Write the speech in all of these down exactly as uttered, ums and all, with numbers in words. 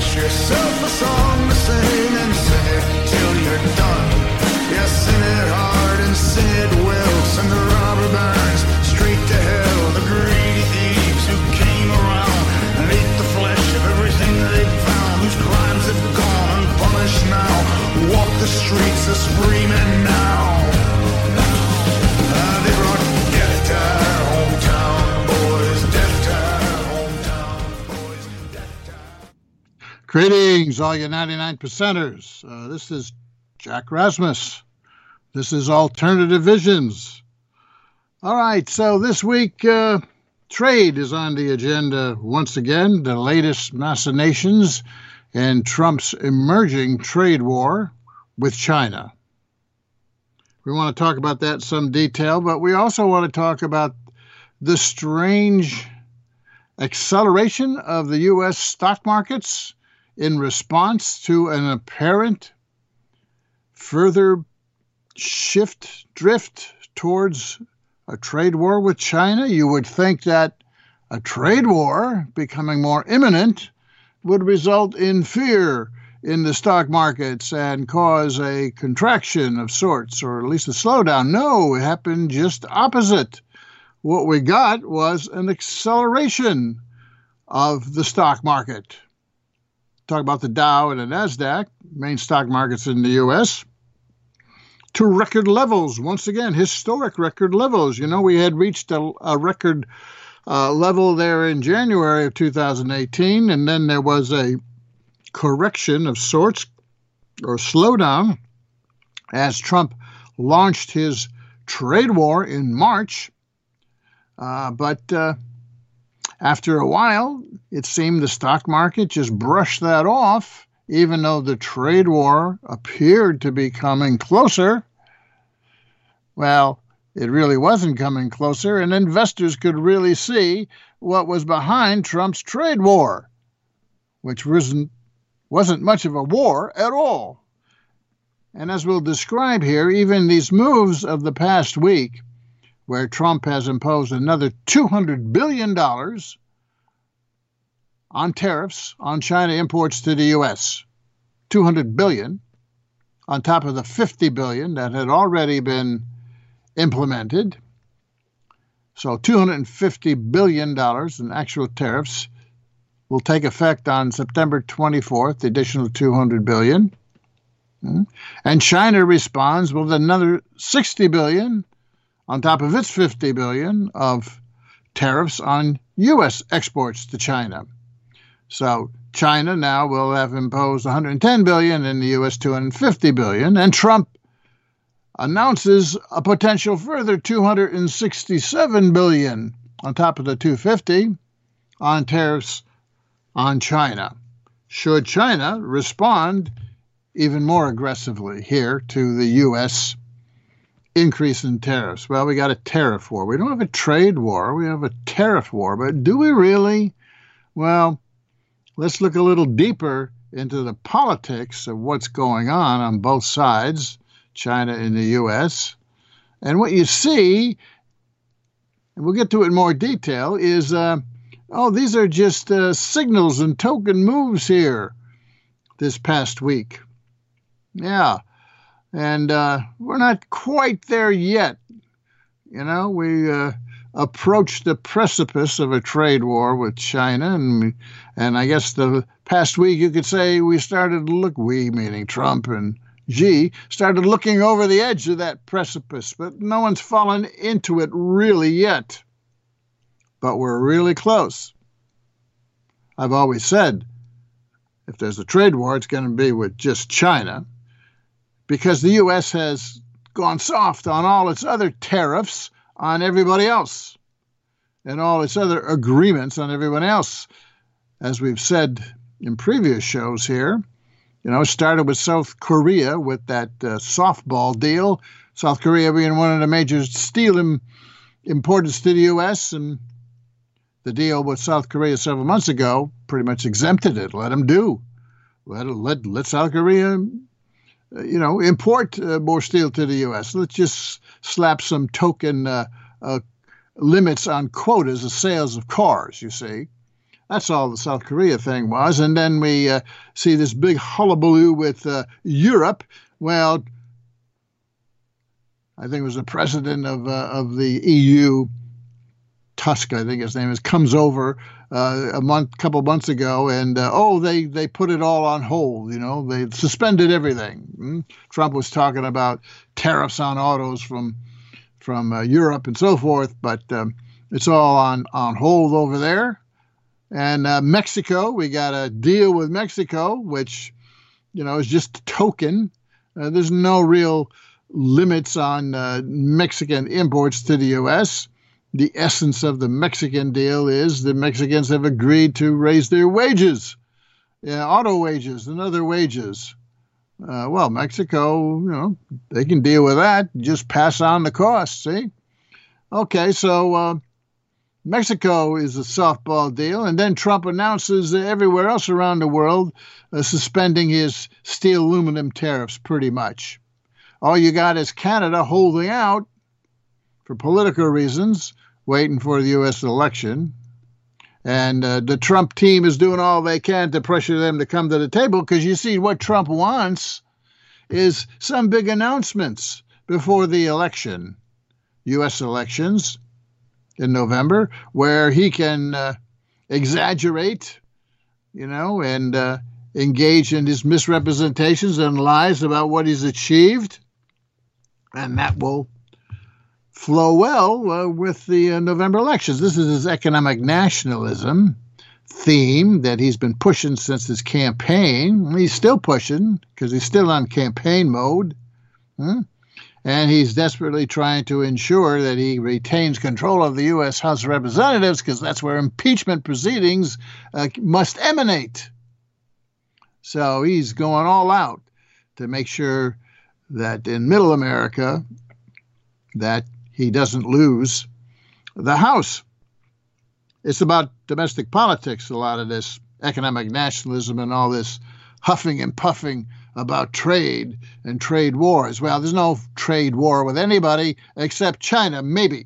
yourself a song to sing and sing it till you're done. Yeah, sing it hard and sing it well. Send the robber barons straight to hell. The greedy thieves who came around and ate the flesh of everything they found. Whose crimes have gone unpunished now. Walk the streets a screaming now. Uh, they brought death to our hometown, boys. Death to our hometown, boys. Death to our... Greetings, all you ninety-nine percenters. Uh, this is Jack Rasmus. This is Alternative Visions. All right, so this week, uh, trade is on the agenda once again. The latest machinations in Trump's emerging trade war with China. We want to talk about that in some detail, but we also want to talk about the strange acceleration of the U S stock markets in response to an apparent further shift, drift towards a trade war with China. You would think that a trade war becoming more imminent would result in fear in the stock markets and cause a contraction of sorts, or at least a slowdown. No, it happened just opposite. What we got was an acceleration of the stock market. Talk about the Dow and the NASDAQ, main stock markets in the U S, to record levels. Once again, historic record levels. You know, we had reached a, a record uh, level there in January of two thousand eighteen, and then there was a correction of sorts, or slowdown, as Trump launched his trade war in March. Uh, but uh, after a while, it seemed the stock market just brushed that off, even though the trade war appeared to be coming closer. Well, it really wasn't coming closer, and investors could really see what was behind Trump's trade war, which wasn't, wasn't much of a war at all. And as we'll describe here, even these moves of the past week, where Trump has imposed another two hundred billion dollars on tariffs on China imports to the U S, two hundred billion dollars on top of the fifty billion dollars that had already been implemented. So two hundred fifty billion dollars in actual tariffs will take effect on September twenty-fourth, the additional two hundred billion dollars. And China responds with another sixty billion dollars on top of its fifty billion dollars of tariffs on U S exports to China. So China now will have imposed one hundred ten billion dollars and the U S two hundred fifty billion dollars, and Trump announces a potential further two hundred sixty-seven billion dollars on top of the two hundred fifty billion dollars on tariffs on China, should China respond even more aggressively here to the U S increase in tariffs. Well, we got a tariff war. We don't have a trade war. We have a tariff war. But do we really? Well, let's look a little deeper into the politics of what's going on on both sides, China and the U S. And what you see, and we'll get to it in more detail, is, uh, oh, these are just uh, signals and token moves here this past week. Yeah. And uh, we're not quite there yet. You know, we uh, approached the precipice of a trade war with China. And, and I guess the past week you could say we started to look, we meaning Trump and Xi, started looking over the edge of that precipice. But no one's fallen into it really yet. But we're really close. I've always said, if there's a trade war, it's going to be with just China, because the U S has gone soft on all its other tariffs on everybody else and all its other agreements on everyone else. As we've said in previous shows here, you know, it started with South Korea with that uh, softball deal, South Korea being one of the major steel im- importers to the U S, and the deal with South Korea several months ago pretty much exempted it. Let them do. Let, let, let South Korea... you know, import uh, more steel to the U S. Let's just slap some token uh, uh, limits on quotas of sales of cars, you see. That's all the South Korea thing was. And then we uh, see this big hullabaloo with uh, Europe. Well, I think it was the president of uh, of the E U, Tusk, I think his name is, comes over uh, a month, couple months ago, and uh, oh, they they put it all on hold. You know, they suspended everything. Mm? Trump was talking about tariffs on autos from from uh, Europe and so forth, but um, it's all on on hold over there. And uh, Mexico, we got a deal with Mexico, which, you know, is just a token. Uh, there's no real limits on uh, Mexican imports to the U S. The essence of the Mexican deal is the Mexicans have agreed to raise their wages, yeah, auto wages and other wages. Uh, well, Mexico, you know, they can deal with that. Just pass on the cost, see? Okay, so uh, Mexico is a softball deal, and then Trump announces everywhere else around the world uh, suspending his steel aluminum tariffs pretty much. All you got is Canada holding out for political reasons, waiting for the U S election. And uh, the Trump team is doing all they can to pressure them to come to the table, because you see what Trump wants is some big announcements before the election, U S elections in November, where he can uh, exaggerate, you know, and uh, engage in his misrepresentations and lies about what he's achieved. And that will flow well uh, with the uh, November elections. This is his economic nationalism theme that he's been pushing since his campaign. He's still pushing because he's still on campaign mode. Hmm? And he's desperately trying to ensure that he retains control of the U S House of Representatives, because that's where impeachment proceedings uh, must emanate. So he's going all out to make sure that in Middle America, that he doesn't lose the House. It's about domestic politics, a lot of this economic nationalism and all this huffing and puffing about trade and trade wars. Well, there's no trade war with anybody except China, maybe.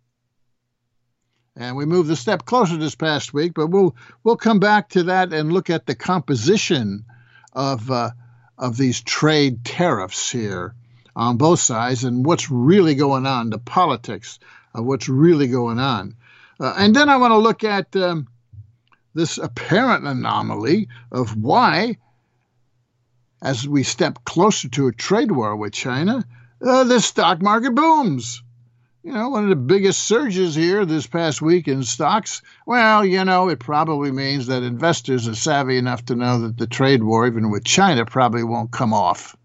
And we moved a step closer this past week, but we'll we'll come back to that and look at the composition of uh, of these trade tariffs here on both sides and what's really going on, the politics of what's really going on. Uh, and then I want to look at um, this apparent anomaly of why, as we step closer to a trade war with China, uh, the stock market booms. You know, one of the biggest surges here this past week in stocks. Well, you know, it probably means that investors are savvy enough to know that the trade war, even with China, probably won't come off.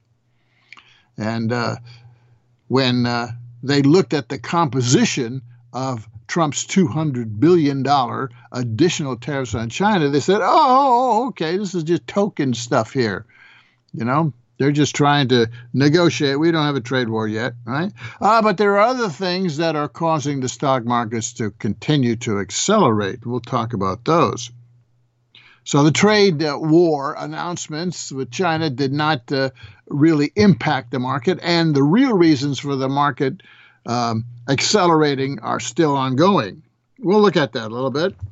And uh, when uh, they looked at the composition of Trump's two hundred billion dollars additional tariffs on China, they said, oh, okay, this is just token stuff here. You know, they're just trying to negotiate. We don't have a trade war yet, right? Uh, but there are other things that are causing the stock markets to continue to accelerate. We'll talk about those. So the trade uh, war announcements with China did not uh, really impact the market, and the real reasons for the market um, accelerating are still ongoing. We'll look at that a little bit.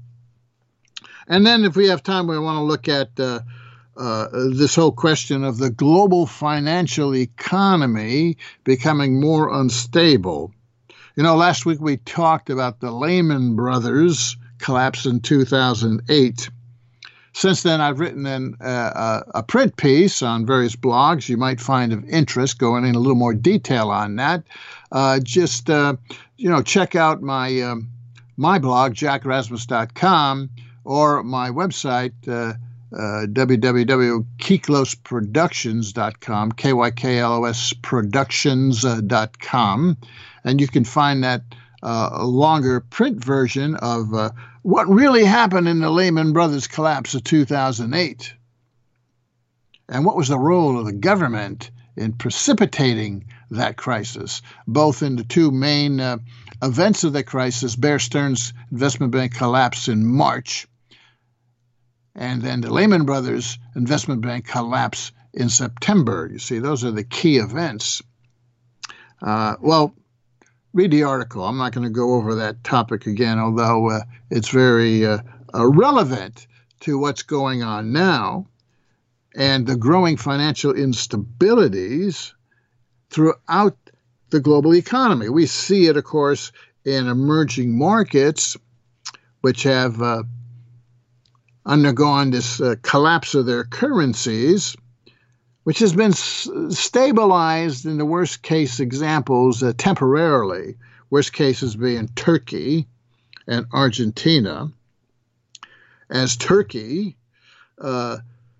And then if we have time, we want to look at uh, Uh, this whole question of the global financial economy becoming more unstable. You know, last week we talked about the Lehman Brothers collapse in two thousand eight. Since then, I've written an, uh, a print piece on various blogs you might find of interest, going in a little more detail on that. Uh, just, uh, you know, check out my, um, my blog, jack rasmus dot com, or my website, uh, Uh, w w w dot kyklos productions dot com, K Y K L O S productions dot com, and you can find that uh, longer print version of uh, what really happened in the Lehman Brothers collapse of two thousand eight, and what was the role of the government in precipitating that crisis, both in the two main uh, events of the crisis, Bear Stearns Investment Bank collapse in March, and then the Lehman Brothers Investment Bank collapse in September. You see, those are the key events. Uh, well, read the article. I'm not going to go over that topic again, although uh, it's very uh, uh, relevant to what's going on now and the growing financial instabilities throughout the global economy. We see it, of course, in emerging markets, which have uh, undergone this uh, collapse of their currencies, which has been s- stabilized in the worst case examples uh, temporarily, worst cases being Turkey and Argentina, as Turkey uh,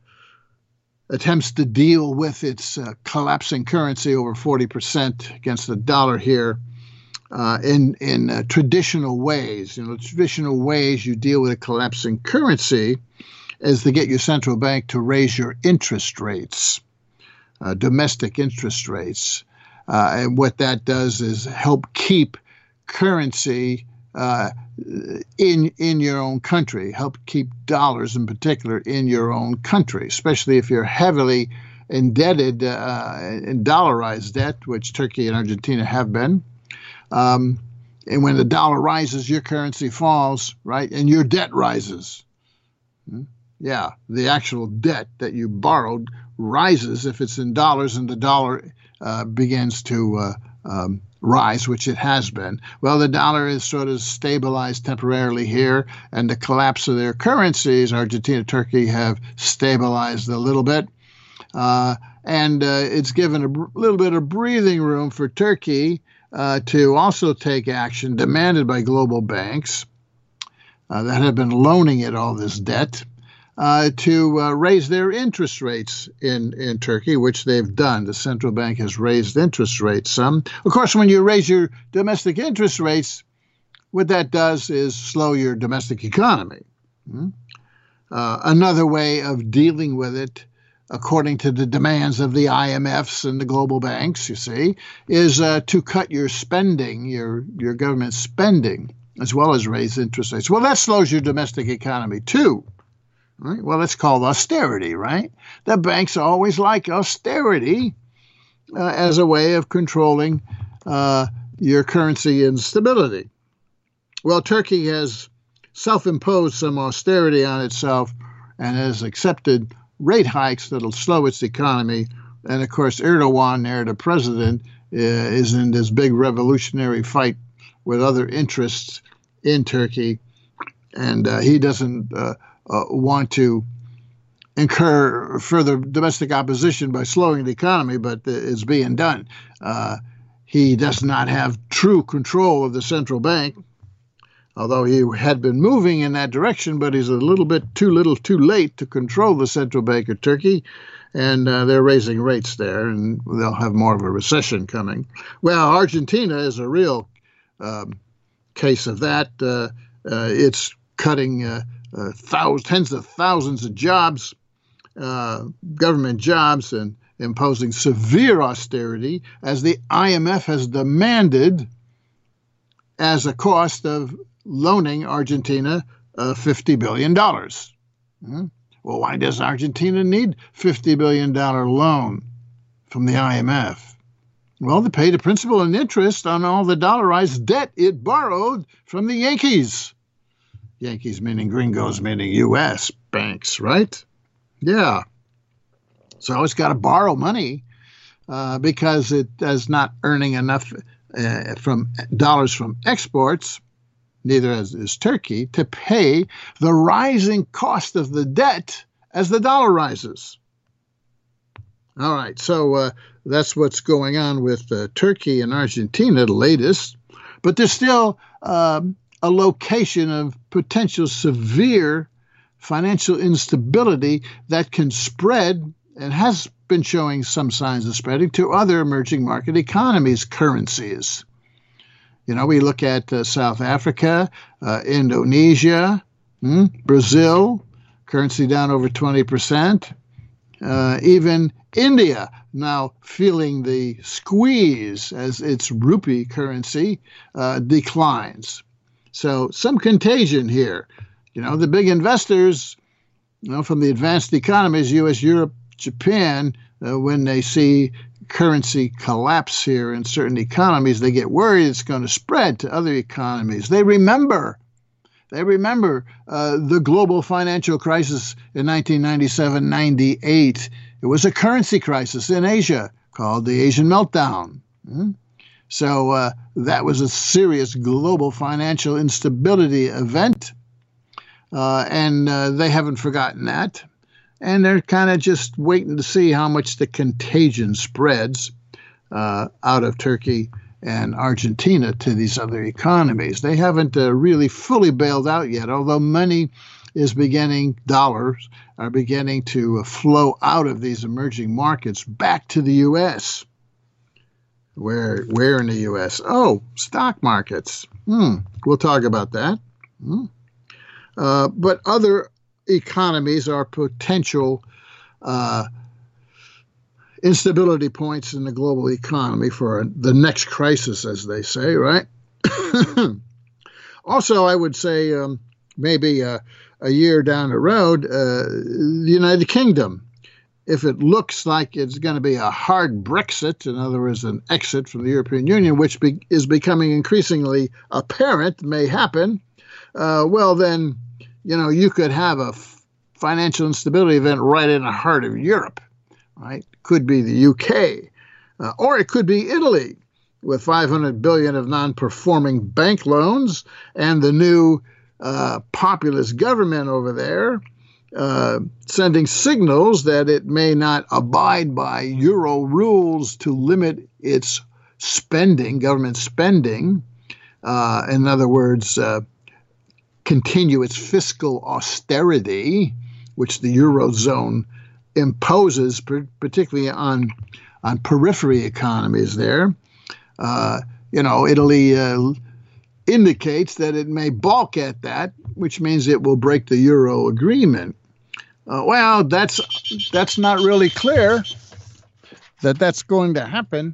attempts to deal with its uh, collapsing currency over forty percent against the dollar here uh, in, in uh, traditional ways. You know, traditional ways you deal with a collapsing currency is to get your central bank to raise your interest rates, uh, domestic interest rates. Uh, and what that does is help keep currency uh, in in your own country, help keep dollars in particular in your own country, especially if you're heavily indebted uh, in dollarized debt, which Turkey and Argentina have been. Um, and when the dollar rises, your currency falls, right? And your debt rises. Hmm? Yeah, the actual debt that you borrowed rises if it's in dollars, and the dollar uh, begins to uh, um, rise, which it has been. Well, the dollar is sort of stabilized temporarily here, and the collapse of their currencies, Argentina and Turkey, have stabilized a little bit. Uh, and uh, it's given a br- little bit of breathing room for Turkey uh, to also take action demanded by global banks uh, that have been loaning it all this debt uh, to uh, raise their interest rates in, in Turkey, which they've done. The central bank has raised interest rates some. Of course, when you raise your domestic interest rates, what that does is slow your domestic economy. Hmm? Uh, another way of dealing with it, according to the demands of the I M Fs and the global banks, you see, is uh, to cut your spending, your, your government spending, as well as raise interest rates. Well, that slows your domestic economy too. Right? Well, it's called austerity, right? The banks always like austerity uh, as a way of controlling uh, your currency instability. Well, Turkey has self-imposed some austerity on itself and has accepted rate hikes that'll slow its economy. And of course, Erdogan, there, the president, uh, is in this big revolutionary fight with other interests in Turkey. And uh, he doesn't uh, uh, want to incur further domestic opposition by slowing the economy, but it's being done. Uh, he does not have true control of the central bank, although he had been moving in that direction, but he's a little bit too little too late to control the central bank of Turkey, and uh, they're raising rates there, and they'll have more of a recession coming. Well, Argentina is a real um, case of that. Uh, uh, it's cutting uh, uh, thousands, tens of thousands of jobs, uh, government jobs, and imposing severe austerity, as the I M F has demanded as a cost of loaning Argentina uh, fifty billion dollars. Hmm? Well, why does Argentina need fifty billion dollars loan from the I M F? Well, to pay the principal and interest on all the dollarized debt it borrowed from the Yankees. Yankees meaning gringos, meaning U S banks, right? Yeah. So it's got to borrow money uh, because it is not earning enough uh, from dollars from exports, neither as is Turkey, to pay the rising cost of the debt as the dollar rises. All right, so uh, that's what's going on with uh, Turkey and Argentina, the latest. But there's still um, a location of potential severe financial instability that can spread and has been showing some signs of spreading to other emerging market economies' currencies. You know, we look at uh, South Africa, uh, Indonesia, hmm, Brazil, currency down over twenty percent. Uh, even India now feeling the squeeze as its rupee currency uh, declines. So some contagion here. You know, the big investors, you know, from the advanced economies, U S, Europe, Japan, uh, when they see currency collapse here in certain economies, they get worried it's going to spread to other economies. They remember They remember uh, the global financial crisis in nineteen ninety-seven ninety-eight. It was a currency crisis in Asia called the Asian Meltdown. Mm-hmm. So uh, that was a serious global financial instability event. Uh, and uh, they haven't forgotten that. And they're kind of just waiting to see how much the contagion spreads uh, out of Turkey and Argentina to these other economies. They haven't uh, really fully bailed out yet, although money is beginning, dollars are beginning to flow out of these emerging markets back to the U S. Where, where in the U S? Oh, stock markets. Hmm. We'll talk about that. Hmm. Uh, but other economies are potential uh, instability points in the global economy for the next crisis, as they say, right? Also, I would say um, maybe uh, a year down the road, uh, the United Kingdom, if it looks like it's going to be a hard Brexit, in other words, an exit from the European Union, which be- is becoming increasingly apparent may happen, uh, well, then, you know, you could have a f- financial instability event right in the heart of Europe, right? Could be the U K, uh, or it could be Italy with five hundred billion dollars of non-performing bank loans and the new uh, populist government over there uh, sending signals that it may not abide by Euro rules to limit its spending, government spending. Uh, in other words, uh, continue its fiscal austerity, which the Eurozone imposes, particularly on, on periphery economies there. Uh, you know, Italy uh, indicates that it may balk at that, which means it will break the Euro agreement. Uh, well, that's that's not really clear that that's going to happen.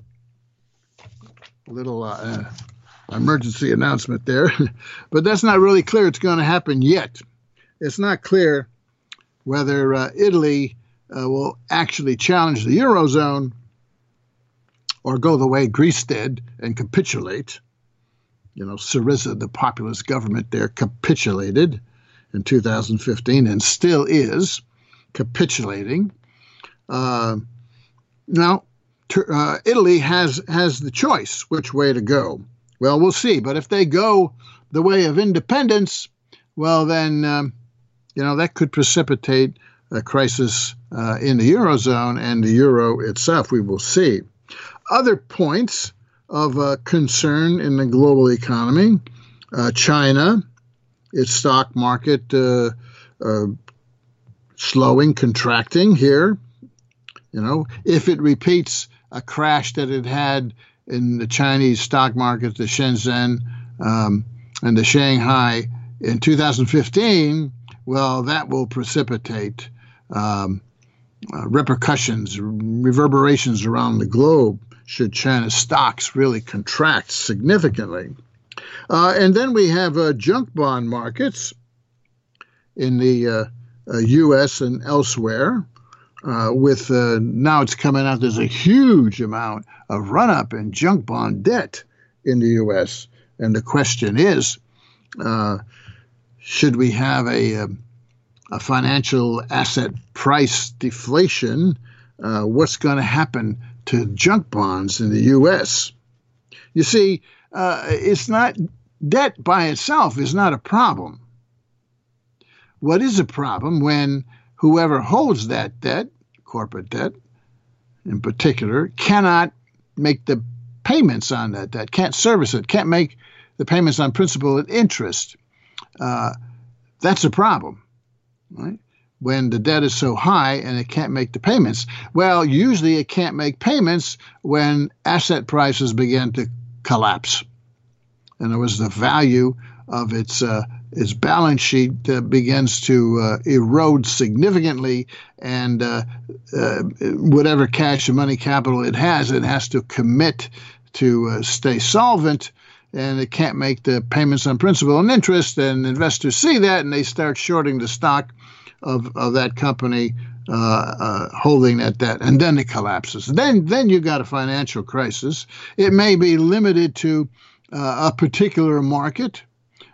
A little uh, emergency announcement there, but that's not really clear it's going to happen yet. It's not clear whether uh, Italy uh, will actually challenge the Eurozone or go the way Greece did and capitulate. You know, Syriza, the populist government there, capitulated in two thousand fifteen and still is capitulating. Uh, now, uh, Italy has, has the choice which way to go. Well, we'll see. But if they go the way of independence, well, then, um, you know, that could precipitate a crisis uh, in the Eurozone and the Euro itself. We will see. Other points of uh, concern in the global economy, uh, China, its stock market uh, uh, slowing, contracting here. You know, if it repeats a crash that it had in the Chinese stock market, the Shenzhen um, and the Shanghai in two thousand fifteen, well, that will precipitate um, uh, repercussions, reverberations around the globe should China's stocks really contract significantly. Uh, and then we have uh, junk bond markets in the uh, uh, U S and elsewhere. Uh, with uh, now it's coming out, there's a huge amount of run-up in junk bond debt in the U S. And the question is, uh, should we have a, a, a financial asset price deflation? Uh, what's going to happen to junk bonds in the U S? You see, uh, it's not debt by itself is not a problem. What is a problem when whoever holds that debt, corporate debt in particular, cannot make the payments on that debt, can't service it, can't make the payments on principal and interest. Uh, that's a problem, right? When the debt is so high and it can't make the payments. Well, usually it can't make payments when asset prices begin to collapse. In other words, the value of its uh, its balance sheet uh, begins to uh, erode significantly, and uh, uh, whatever cash and money capital it has, it has to commit to uh, stay solvent, and it can't make the payments on principal and interest, and investors see that, and they start shorting the stock of, of that company uh, uh, holding that debt, and then it collapses. Then, then you got a financial crisis. It may be limited to uh, a particular market,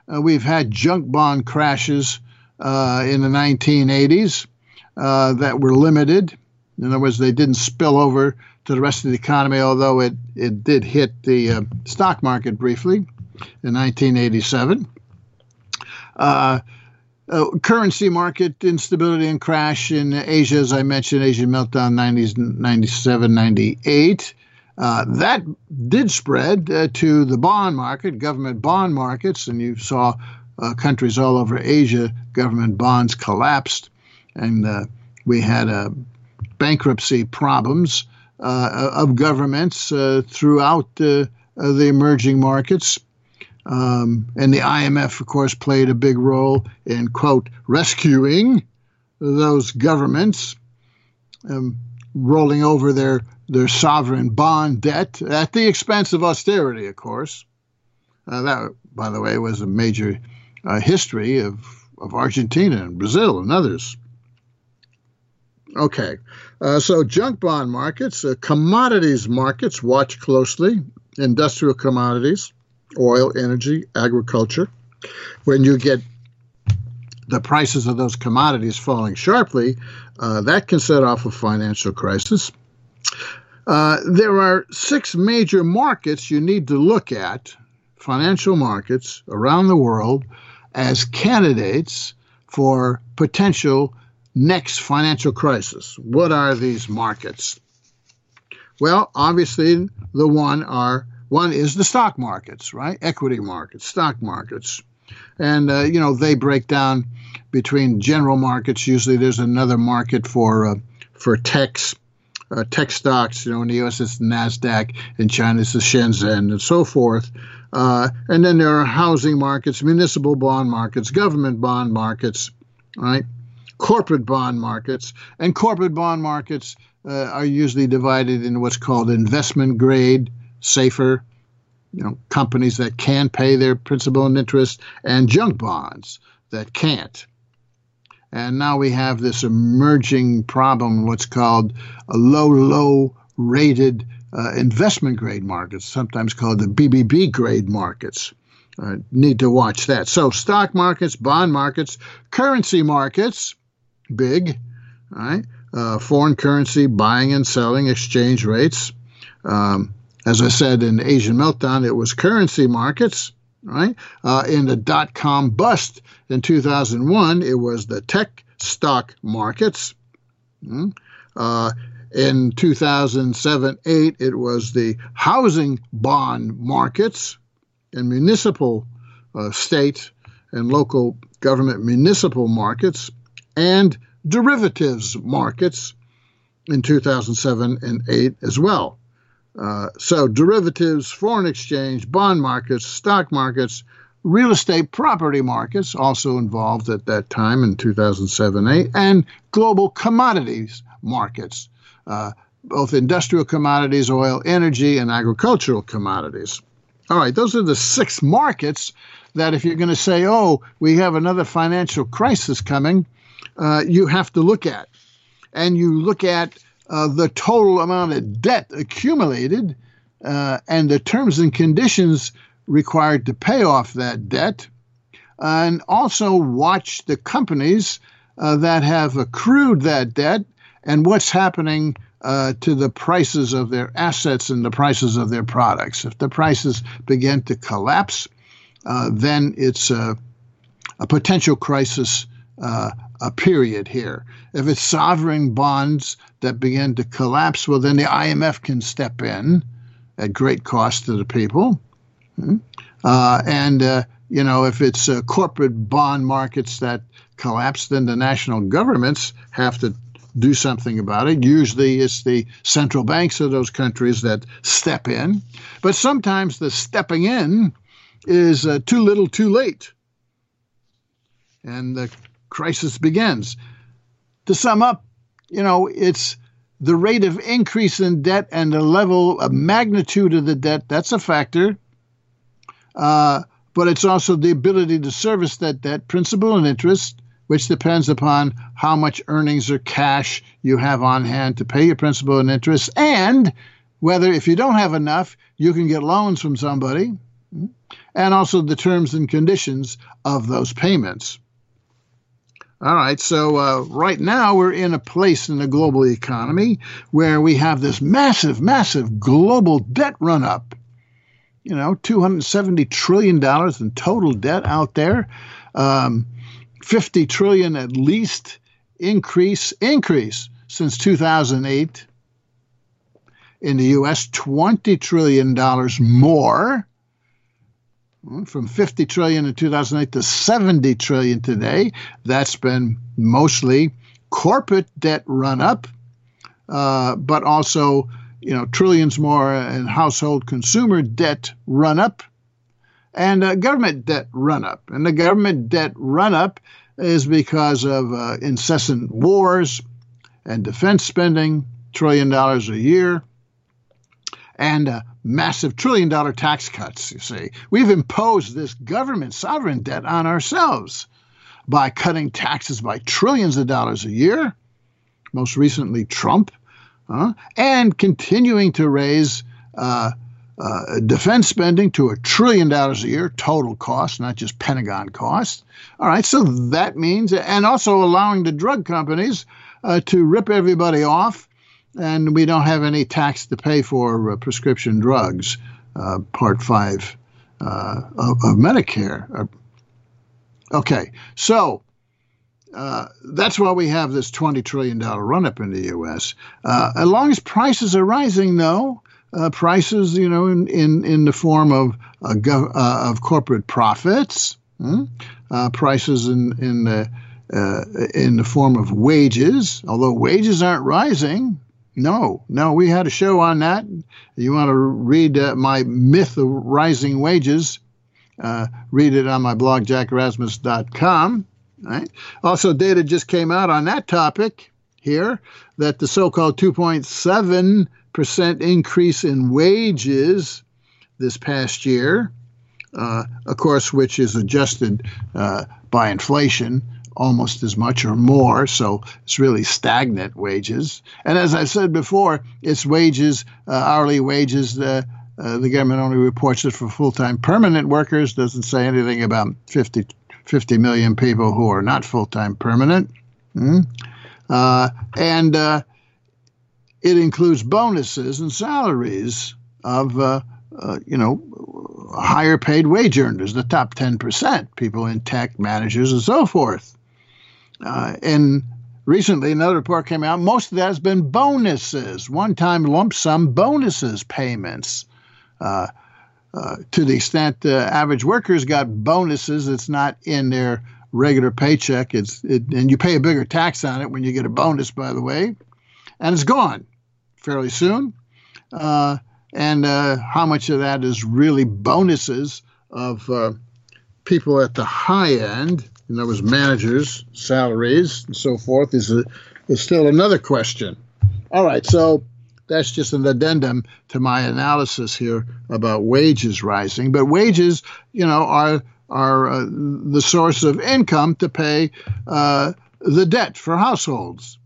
uh, we've had junk bond crashes uh, in the nineteen eighties uh, that were limited. In other words, they didn't spill over to the rest of the economy, although it, it did hit the uh, stock market briefly in nineteen eighty-seven. Uh, uh, currency market instability and crash in Asia, as I mentioned, Asian meltdown nineties, ninety-seven, ninety-eight. Uh, that did spread uh, to the bond market, government bond markets, and you saw uh, countries all over Asia, government bonds collapsed, and uh, we had uh, bankruptcy problems uh, of governments uh, throughout uh, uh, the emerging markets. Um, and the I M F, of course, played a big role in, quote, rescuing those governments, um, rolling over their, their sovereign bond debt at the expense of austerity, of course. Uh, that, by the way, was a major uh, history of, of Argentina and Brazil and others. Okay, uh, so junk bond markets, uh, commodities markets, watch closely, industrial commodities, oil, energy, agriculture. When you get the prices of those commodities falling sharply, uh, that can set off a financial crisis. Uh, there are six major markets you need to look at, financial markets around the world, as candidates for potential next financial crisis. What are these markets? Well, obviously, the one are One is the stock markets, right? Equity markets, stock markets. And, uh, you know, they break down between general markets. Usually there's another market for uh, for techs, uh, tech stocks. You know, in the U S it's NASDAQ, in China it's the Shenzhen, and so forth. Uh, and then there are housing markets, municipal bond markets, government bond markets, right? Corporate bond markets. And corporate bond markets uh, are usually divided into what's called investment grade, safer, you know, companies that can pay their principal and interest, and junk bonds that can't. And now we have this emerging problem, what's called a low, low rated uh, investment grade markets, sometimes called the B B B grade markets. Uh, need to watch that. So stock markets, bond markets, currency markets, big, right? Uh, foreign currency, buying and selling, exchange rates. Um, As I said, in the Asian meltdown, it was currency markets, right? Uh, in the dot-com bust in two thousand one, it was the tech stock markets. Mm. Uh, in two thousand seven eight, it was the housing bond markets and municipal uh, state and local government municipal markets and derivatives markets in two thousand seven and eight as well. Uh, so derivatives, foreign exchange, bond markets, stock markets, real estate property markets also involved at that time in two thousand seven eight, and global commodities markets, uh, both industrial commodities, oil, energy, and agricultural commodities. All right, those are the six markets that if you're going to say, oh, we have another financial crisis coming, uh, you have to look at. And you look at Uh, the total amount of debt accumulated uh, and the terms and conditions required to pay off that debt, and also watch the companies uh, that have accrued that debt and what's happening uh, to the prices of their assets and the prices of their products. If the prices begin to collapse, uh, then it's a, a potential crisis uh, a period here. If it's sovereign bonds that begin to collapse, well, then the I M F can step in at great cost to the people. Uh, and, uh, you know, if it's uh, corporate bond markets that collapse, then the national governments have to do something about it. Usually it's the central banks of those countries that step in. But sometimes the stepping in is uh, too little too late. And the crisis begins. To sum up, you know, it's the rate of increase in debt and the level of magnitude of the debt. That's a factor. Uh, but it's also the ability to service that debt, principal and interest, which depends upon how much earnings or cash you have on hand to pay your principal and interest, and whether, if you don't have enough, you can get loans from somebody, and also the terms and conditions of those payments. All right, so uh, right now we're in a place in the global economy where we have this massive, massive global debt run-up. You know, two hundred seventy trillion dollars in total debt out there, um, fifty trillion dollars at least increase, increase since two thousand eight. In the U S, twenty trillion dollars more, from fifty trillion dollars in two thousand eight to seventy trillion dollars today. That's been mostly corporate debt run up, uh, but also, you know, trillions more in household consumer debt run up, and uh, government debt run up. And the government debt run up is because of uh, incessant wars and defense spending, trillion dollars a year, and uh, massive trillion dollar tax cuts, you see. We've imposed this government sovereign debt on ourselves by cutting taxes by trillions of dollars a year, most recently Trump, uh, and continuing to raise uh, uh, defense spending to a trillion dollars a year, total cost, not just Pentagon cost. All right, so that means, and also allowing the drug companies uh, to rip everybody off, and we don't have any tax to pay for uh, prescription drugs, uh, Part five uh, of, of Medicare. Okay, so uh, that's why we have this twenty trillion dollars run-up in the U S. Uh, as long as prices are rising, though, uh, prices, you know, in, in, in the form of uh, gov- uh, of corporate profits, hmm? uh, prices in in the uh, in the form of wages, although wages aren't rising. No, no, we had a show on that. You want to read uh, my myth of rising wages, uh, read it on my blog, jack rasmus dot com. Right? Also, data just came out on that topic here, that the so-called two point seven percent increase in wages this past year, uh, of course, which is adjusted uh, by inflation, almost as much or more, so it's really stagnant wages. And as I said before, it's wages, uh, hourly wages. Uh, uh, the government only reports it for full-time permanent workers, doesn't say anything about fifty, fifty million people who are not full-time permanent. Mm-hmm. Uh, and uh, it includes bonuses and salaries of, uh, uh, you know, higher paid wage earners, the top ten percent, people in tech, managers, and so forth. Uh, and recently, another report came out. Most of that has been bonuses, one-time lump sum bonuses payments. Uh, uh, to the extent uh, average workers got bonuses, it's not in their regular paycheck. It's it, and you pay a bigger tax on it when you get a bonus, by the way, and it's gone fairly soon. Uh, and uh, how much of that is really bonuses of uh, people at the high end? In other words, managers, salaries, and so forth, is, a, is still another question. All right, so that's just an addendum to my analysis here about wages rising. But wages, you know, are are uh, the source of income to pay uh, the debt for households.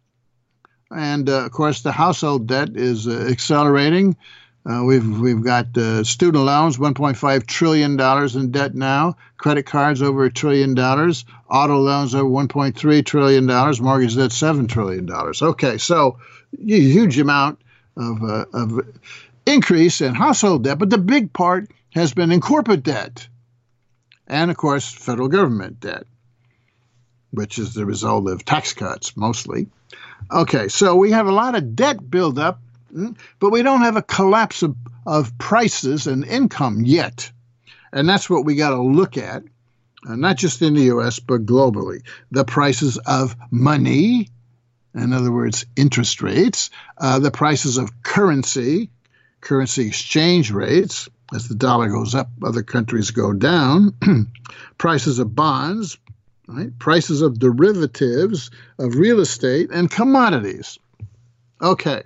And, uh, of course, the household debt is uh, accelerating. Uh, we've we've got uh, student loans, one point five trillion dollars in debt now. Credit cards over a trillion dollars. Auto loans over one point three trillion dollars. Mortgage debt seven trillion dollars. Okay, so a huge amount of uh, of increase in household debt, but the big part has been in corporate debt, and of course federal government debt, which is the result of tax cuts mostly. Okay, so we have a lot of debt buildup. But we don't have a collapse of, of prices and income yet. And that's what we got to look at, uh, not just in the U S, but globally. The prices of money, in other words, interest rates, uh, the prices of currency, currency exchange rates. As the dollar goes up, other countries go down. Prices of bonds, right? Prices of derivatives, of real estate, and commodities. Okay.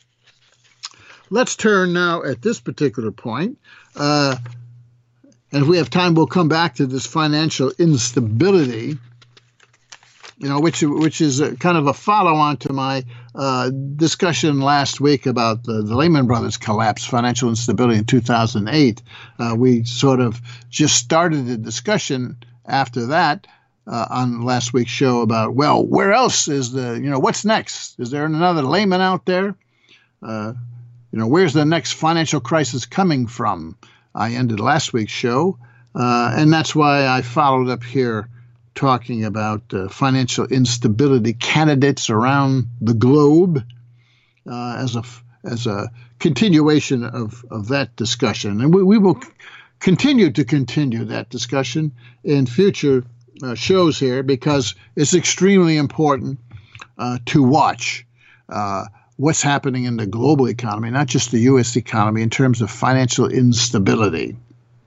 Let's turn now at this particular point, uh, and if we have time, we'll come back to this financial instability you know, which which is a, kind of a follow-on to my uh, discussion last week about the, the Lehman Brothers collapse, financial instability in two thousand eight. Uh, we sort of just started the discussion after that uh, on last week's show about, well, where else is the, you know, what's next? Is there another Lehman out there? Uh, you know, where's the next financial crisis coming from? I ended last week's show, uh, and that's why I followed up here talking about uh, financial instability candidates around the globe uh, as a as a continuation of, of that discussion. And we, we will continue to continue that discussion in future uh, shows here because it's extremely important uh, to watch uh, what's happening in the global economy, not just the U S economy, in terms of financial instability.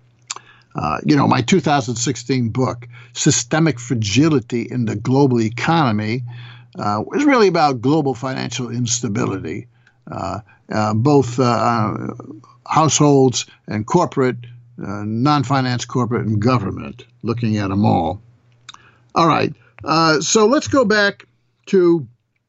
Uh, you know, my two thousand sixteen book, Systemic Fragility in the Global Economy, uh, was really about global financial instability, uh, uh, both uh, households and corporate, uh, non-finance corporate and government, looking at them all. All right, uh, so let's go back to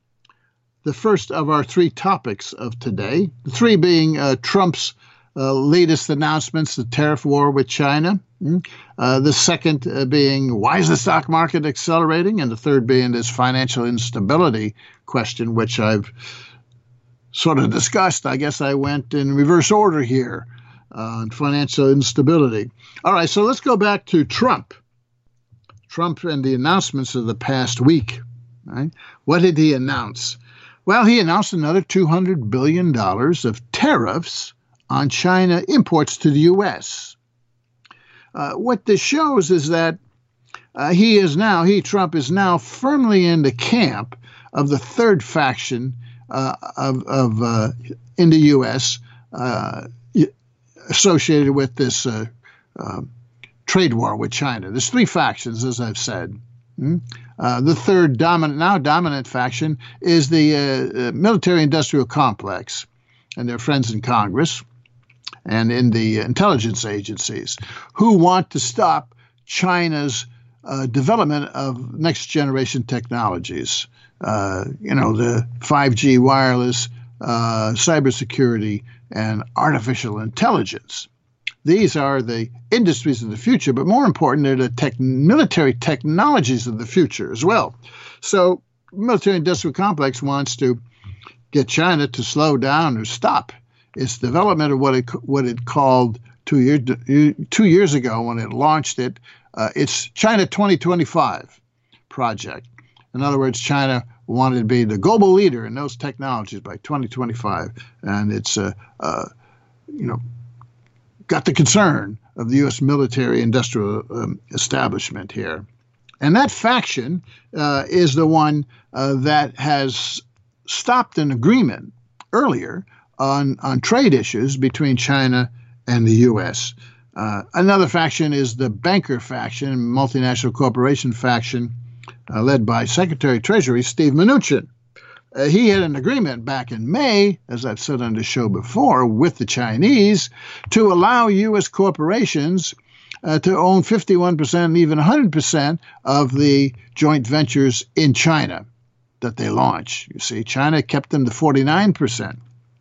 the first of our three topics of today, the three being uh, Trump's Uh, latest announcements, the tariff war with China. Uh, the second uh, being, why is the stock market accelerating? And the third being this financial instability question, which I've sort of discussed. I guess I went in reverse order here uh, on financial instability. All right, so let's go back to Trump. Trump and the announcements of the past week. Right? What did he announce? Well, he announced another two hundred billion dollars of tariffs on China imports to the U S. Uh, what this shows is that uh, he is now, he, Trump, is now firmly in the camp of the third faction uh, of, of uh, in the U S uh, associated with this uh, uh, trade war with China. There's three factions, as I've said. Hmm? Uh, the third dominant, now dominant faction is the uh, military-industrial complex and their friends in Congress and in the intelligence agencies who want to stop China's uh, development of next-generation technologies. Uh, you know, the five G wireless, uh, cybersecurity, and artificial intelligence. These are the industries of the future, but more important, they're the tech, military technologies of the future as well. So military-industrial complex wants to get China to slow down or stop its development of what it what it called two years two years ago when it launched it. Uh, it's China twenty twenty-five project. In other words, China wanted to be the global leader in those technologies by twenty twenty-five, and it's uh, uh, you know got the concern of the U S military industrial um, establishment here, and that faction uh, is the one uh, that has stopped an agreement earlier on, on trade issues between China and the U S. Uh, another faction is the banker faction, multinational corporation faction, uh, led by Secretary of Treasury Steve Mnuchin. Uh, he had an agreement back in May, as I've said on the show before, with the Chinese to allow U S corporations uh, to own fifty-one percent and even one hundred percent of the joint ventures in China that they launch. You see, China kept them to forty-nine percent.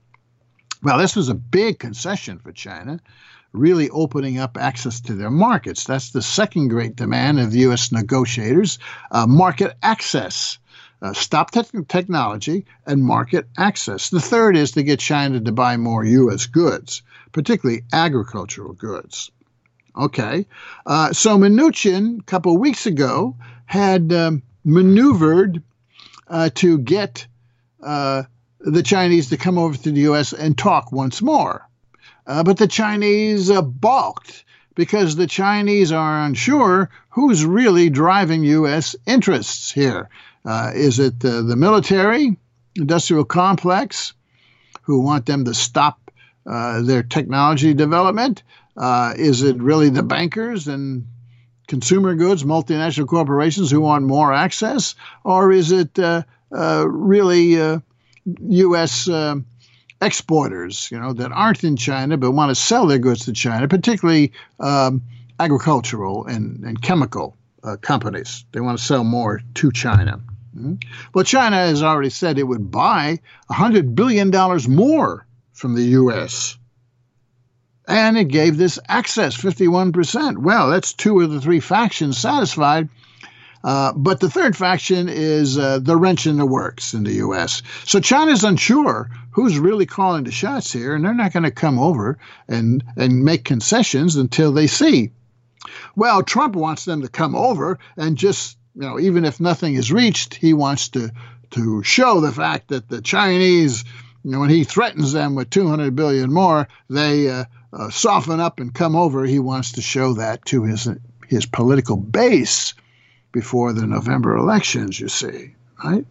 Well, this was a big concession for China, really opening up access to their markets. That's the second great demand of the U S negotiators, uh, market access. Uh, stop te- technology and market access. The third is to get China to buy more U S goods, particularly agricultural goods. Okay, uh, so Mnuchin, a couple of weeks ago, had um, maneuvered uh, to get uh, the Chinese to come over to the U S and talk once more. Uh, but the Chinese uh, balked because the Chinese are unsure who's really driving U S interests here. Uh, is it uh, the military industrial complex who want them to stop uh, their technology development? Uh, is it really the bankers and consumer goods, multinational corporations who want more access? Or is it uh, uh, really uh, U S uh, exporters, you know, that aren't in China but want to sell their goods to China, particularly um, agricultural and, and chemical uh, companies. They want to sell more to China. Mm-hmm. Well, China has already said it would buy one hundred billion dollars more from the U S, and it gave this access, fifty-one percent. Well, that's two of the three factions satisfied. Uh, but the third faction is uh, the wrench in the works in the U S. So China's unsure who's really calling the shots here, and they're not going to come over and, and make concessions until they see. Well, Trump wants them to come over and just, you know, even if nothing is reached, he wants to, to show the fact that the Chinese, you know, when he threatens them with two hundred billion more, they uh, uh, soften up and come over. He wants to show that to his his political base before the November elections, you see, right?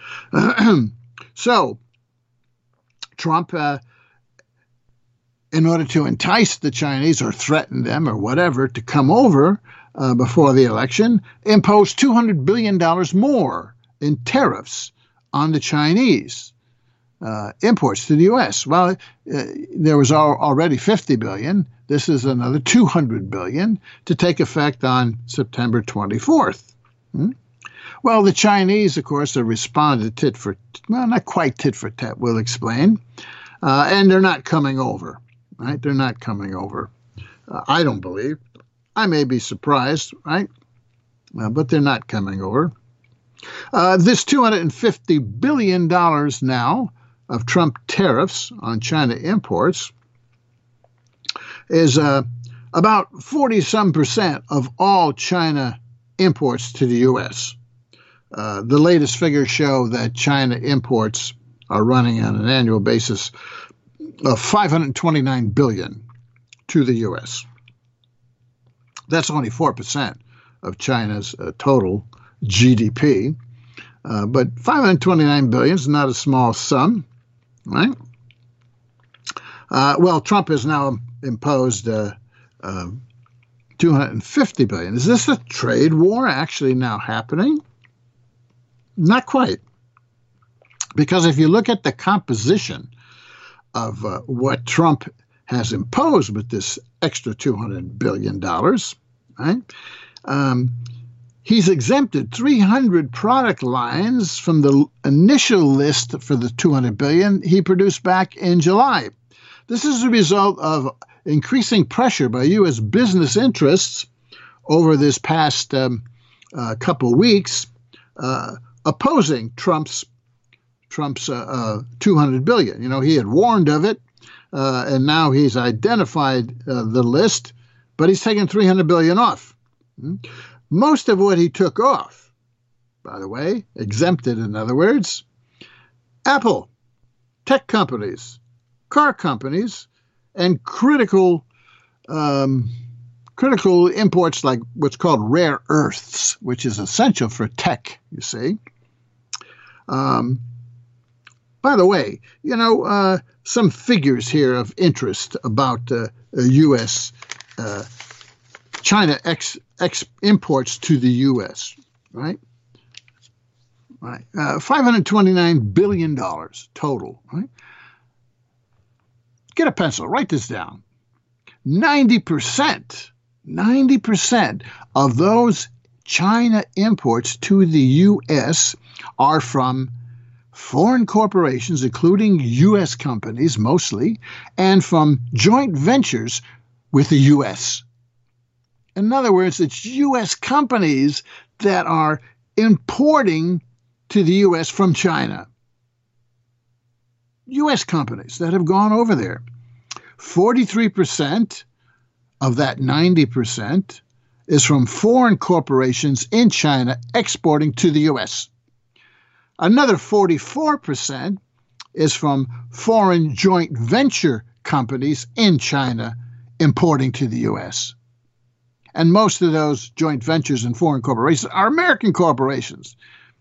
So Trump, uh, in order to entice the Chinese or threaten them or whatever to come over uh, before the election, imposed two hundred billion dollars more in tariffs on the Chinese uh, imports to the U S. Well, uh, there was al- already fifty billion dollars. This is another two hundred billion dollars to take effect on September twenty-fourth. Hmm? Well, the Chinese, of course, have responded tit for, well, not quite tit for tat, we'll explain. Uh, and they're not coming over, right? They're not coming over. Uh, I don't believe. I may be surprised, right? Uh, but they're not coming over. Uh, this two hundred fifty billion dollars now of Trump tariffs on China imports is uh, about forty-some percent of all China imports to the U S. Uh, the latest figures show that China imports are running on an annual basis of five hundred twenty-nine billion dollars to the U S. That's only four percent of China's uh, total G D P. Uh, but five hundred twenty-nine billion dollars is not a small sum, right? Uh, well, Trump has now imposed uh, uh, two hundred fifty billion dollars. Is this a trade war actually now happening? Not quite. Because if you look at the composition of uh, what Trump has imposed with this extra two hundred billion dollars, right? Um, he's exempted three hundred product lines from the initial list for the two hundred billion dollars he produced back in July. This is a result of increasing pressure by U S business interests over this past um, uh, couple weeks, uh, opposing Trump's Trump's uh, uh, two hundred billion dollars. You know, he had warned of it, uh, and now he's identified uh, the list, but he's taken three hundred billion dollars off. Hmm? Most of what he took off, by the way, exempted in other words, Apple, tech companies, car companies, and critical um, critical imports like what's called rare earths, which is essential for tech, you see. Um, by the way, you know, uh, some figures here of interest about uh, U S uh, China ex, ex imports to the U S, right? Right, uh, five hundred twenty-nine billion dollars total, right? Get a pencil, write this down. ninety percent, ninety percent of those China imports to the U S are from foreign corporations, including U S companies mostly, and from joint ventures with the U S. In other words, it's U S companies that are importing to the U S from China. U S companies that have gone over there. forty-three percent of that ninety percent is from foreign corporations in China exporting to the U S. Another forty-four percent is from foreign joint venture companies in China importing to the U S. And most of those joint ventures and foreign corporations are American corporations.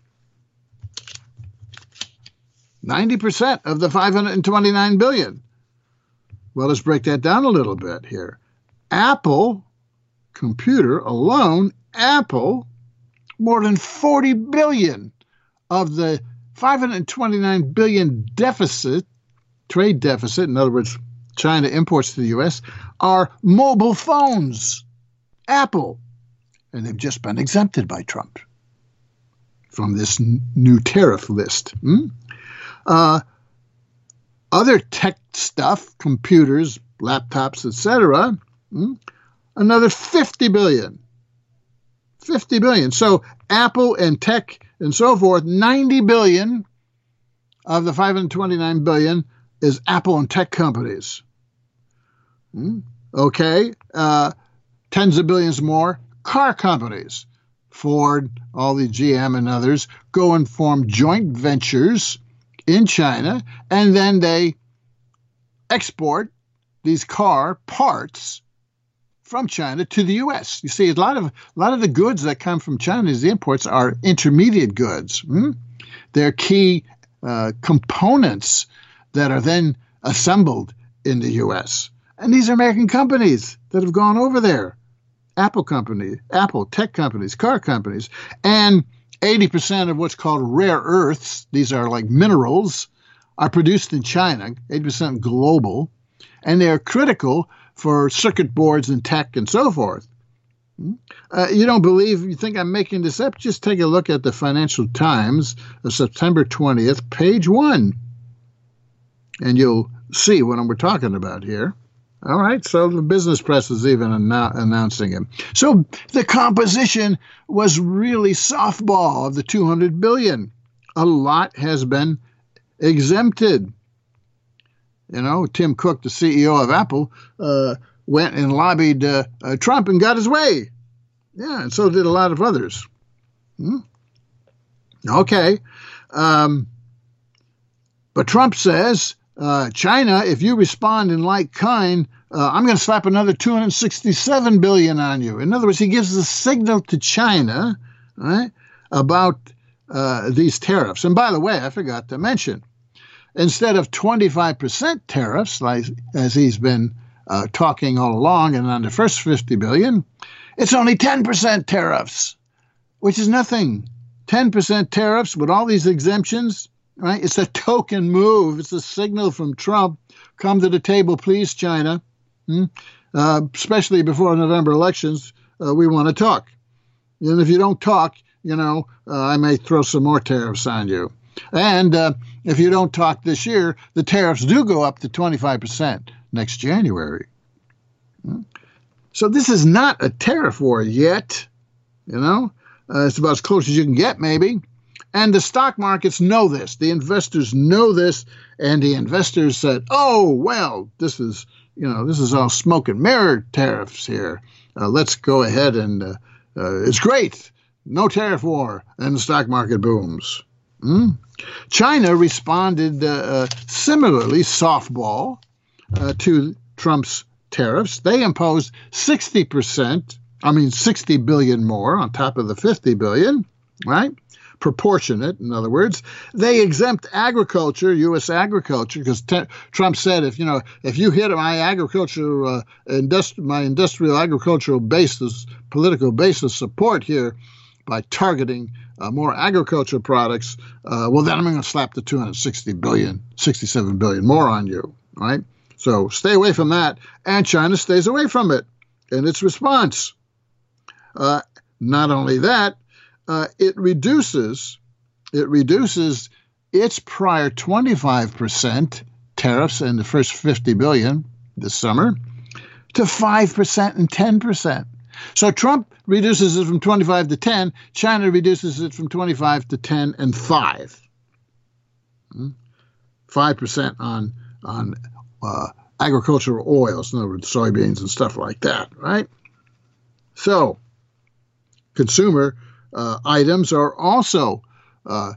ninety percent of the five hundred twenty-nine billion dollars. Well, let's break that down a little bit here. Apple Computer alone, Apple, more than forty billion dollars of the five hundred twenty-nine billion dollars deficit, trade deficit, in other words, China imports to the U S, are mobile phones. Apple. and they've just been exempted by Trump from this n- new tariff list. Hmm? Uh, other tech stuff, computers, laptops, et cetera, hmm? another fifty billion. fifty billion. So Apple and tech and so forth, ninety billion of the five hundred twenty-nine billion is Apple and tech companies. Hmm? Okay. Uh, tens of billions more, car companies. Ford, all the G M and others go and form joint ventures in China, and then they export these car parts from China to the U S. You see, a lot of a lot of the goods that come from China, the imports, are intermediate goods. Hmm? They're key uh, components that are then assembled in the U S. And these are American companies that have gone over there. Apple company, Apple, tech companies, car companies, and eighty percent of what's called rare earths, these are like minerals, are produced in China, eighty percent global, and they're critical for circuit boards and tech and so forth. Uh, you don't believe, you think I'm making this up? Just take a look at the Financial Times of September twentieth, page one, and you'll see what we're talking about here. All right, so the business press is even annou- announcing it. So the composition was really softball of the two hundred billion dollars. A lot has been exempted. You know, Tim Cook, the C E O of Apple, uh, went and lobbied uh, uh, Trump and got his way. Yeah, and so did a lot of others. Hmm? Okay. Um, but Trump says, uh, China, if you respond in like kind, uh, I'm going to slap another two hundred sixty-seven billion dollars on you. In other words, he gives a signal to China, right, about uh, these tariffs. And by the way, I forgot to mention, instead of twenty-five percent tariffs, like as he's been uh, talking all along, and on the first fifty billion dollars, it's only ten percent tariffs, which is nothing. ten percent tariffs with all these exemptions, right? It's a token move. It's a signal from Trump. Come to the table, please, China. Hmm? Uh, especially before November elections, uh, we want to talk. And if you don't talk, you know, uh, I may throw some more tariffs on you. And uh, if you don't talk this year, the tariffs do go up to twenty-five percent next January. Hmm? So this is not a tariff war yet, you know. Uh, it's about as close as you can get, maybe. And the stock markets know this. The investors know this. And the investors said, oh, well, this is, you know, this is all smoke and mirror tariffs here. Uh, let's go ahead and uh, uh, it's great. No tariff war. And the stock market booms. Hmm? China responded uh, uh, similarly, softball, uh, to Trump's tariffs. They imposed sixty percent, I mean sixty billion more on top of the fifty billion, right? Proportionate, in other words. They exempt agriculture, U S agriculture, because te- Trump said, if you know, if you hit my agriculture, uh, industri- my industrial agricultural basis, political basis support here by targeting uh, more agriculture products, uh, well, then I'm going to slap the two hundred sixty billion, sixty-seven billion more on you, right? So stay away from that, and China stays away from it in its response. Uh, not only that, uh, it reduces it reduces its prior twenty-five percent tariffs in the first fifty billion dollars this summer to five percent and ten percent. So Trump reduces it from twenty-five to ten. China reduces it from twenty-five to ten and five. five percent on on uh, agricultural oils, in other words, soybeans and stuff like that, right? So consumer uh, items are also uh,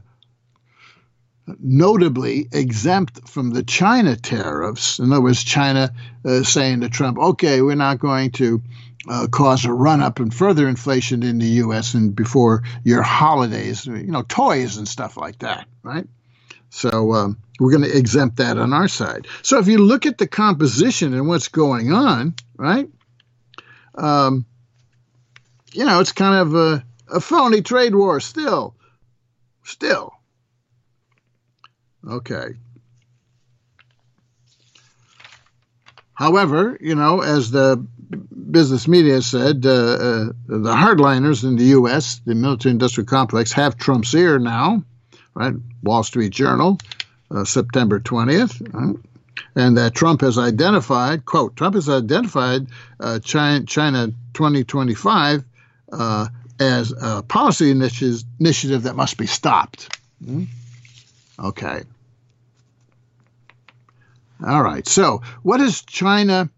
notably exempt from the China tariffs. In other words, China uh, saying to Trump, okay, we're not going to uh, cause a run-up and further inflation in the U S and before your holidays, you know, toys and stuff like that, right? So um, we're going to exempt that on our side. So if you look at the composition and what's going on, right, um, you know, it's kind of a, a phony trade war still. Still. Okay. However, you know, as the business media said uh, uh, the hardliners in the U S, the military-industrial complex, have Trump's ear now, right? Wall Street Journal, uh, September twentieth. Right? And that Trump has identified, quote, Trump has identified uh, China, China twenty twenty-five uh, as a policy initi- initiative that must be stopped. Hmm? Okay. All right. So what has China